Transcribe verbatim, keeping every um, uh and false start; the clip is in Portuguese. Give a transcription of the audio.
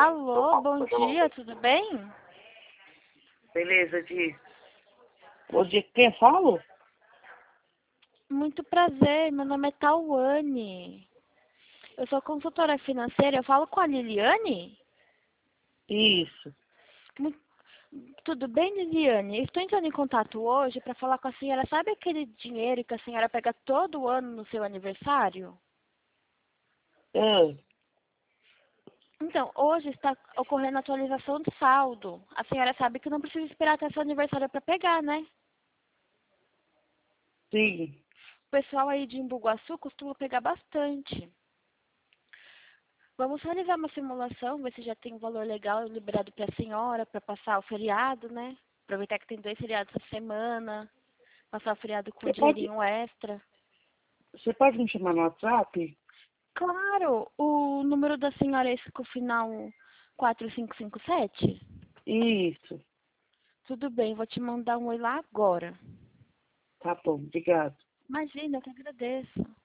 Alô, bom dia, tudo bem? Beleza, Di. Bom dia, quem fala? Muito prazer, meu nome é Tauane. Eu sou consultora financeira, eu falo com a Liliane? Isso. Mu- Tudo bem, Liliane? Estou entrando em contato hoje para falar com a senhora. Sabe aquele dinheiro que a senhora pega todo ano no seu aniversário? Ah, Então, hoje está ocorrendo a atualização do saldo. A senhora sabe que não precisa esperar até seu aniversário para pegar, né? sim. O pessoal aí de Embu-Guaçu costuma pegar bastante. Vamos realizar uma simulação, ver se já tem um valor legal liberado para a senhora, para passar o feriado, né? Aproveitar que tem dois feriados essa semana, passar o feriado com um Você pode, dinheirinho extra. você pode me chamar no WhatsApp? Claro, o número da senhora é esse com o final quatro cinco cinco sete? Isso. Tudo bem, vou te mandar um oi lá agora. Tá bom, obrigado. Imagina, eu que agradeço.